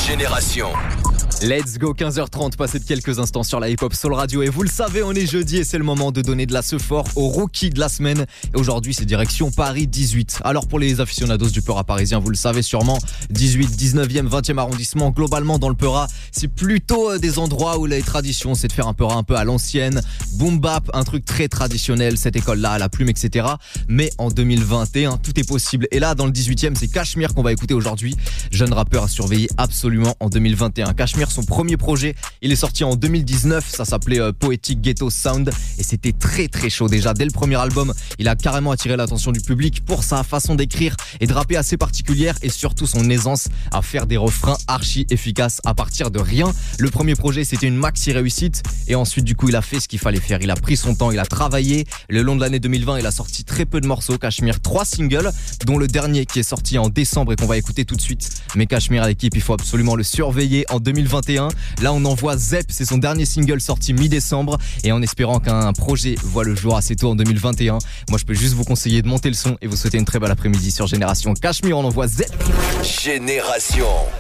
Génération. Let's go, 15h30, passé de quelques instants sur la hip-hop Soul Radio. Et vous le savez, on est jeudi et c'est le moment de donner de la sephore au rookie de la semaine. Et aujourd'hui, c'est direction Paris 18. Alors pour les aficionados du Peura parisien, vous le savez sûrement, 18, 19e, 20e arrondissement, globalement dans le Peura, c'est plutôt des endroits où les traditions, c'est de faire un Peura un peu à l'ancienne, boom bap, un truc très traditionnel, cette école-là, à la plume, etc. Mais en 2021, tout est possible. Et là, dans le 18e, c'est Cachemire qu'on va écouter aujourd'hui. Jeune rappeur à surveiller absolument en 2021. Cachemire, son premier projet, il est sorti en 2019, ça s'appelait Poetic Ghetto Sound et c'était très très chaud déjà. Dès le premier album, il a carrément attiré l'attention du public pour sa façon d'écrire et de rapper assez particulière et surtout son aisance à faire des refrains archi efficaces à partir de rien. Le premier projet, c'était une maxi réussite et ensuite du coup, il a fait ce qu'il fallait faire. Il a pris son temps, il a travaillé. Le long de l'année 2020, il a sorti très peu de morceaux. Cachemire, 3 singles, dont le dernier qui est sorti en décembre et qu'on va écouter tout de suite. Mais Cachemire à l'équipe, il faut absolument le surveiller en 2021. Là, on envoie Zep, c'est son dernier single sorti mi-décembre et en espérant qu'un projet voit le jour assez tôt en 2021. Moi, je peux juste vous conseiller de monter le son et vous souhaiter une très belle après-midi sur Génération. Cachemire, on envoie Zep. Génération.